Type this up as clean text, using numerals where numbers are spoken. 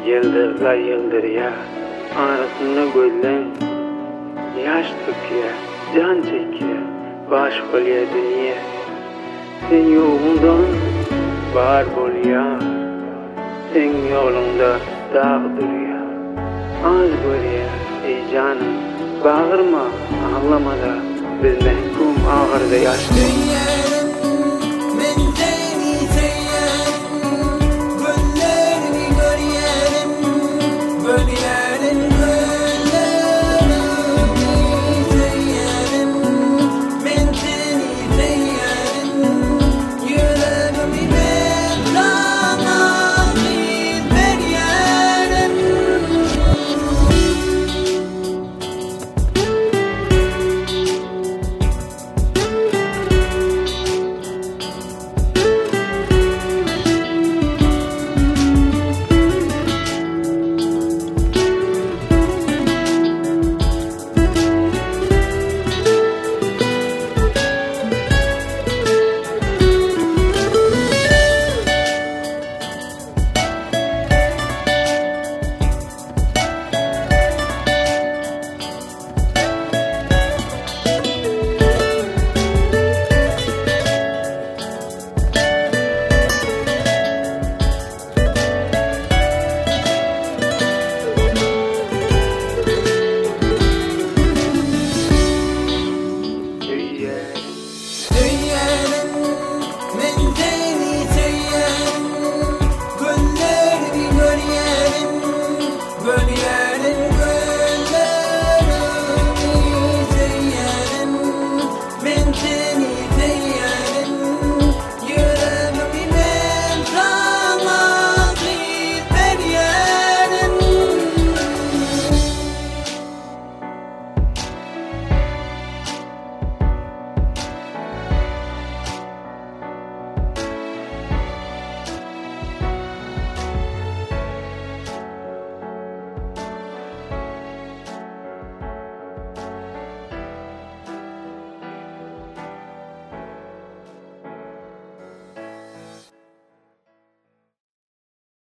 Yıldırlar yıldırya, arasında gözlen yaş döküyor, can çekiyor, baş oluyor dünya. Sen yolundan var oluyor, sen yolunda dağ duruyor. Az görüyor ey canım, bağırma ağlama da biz mehkum ağırda yaşlı.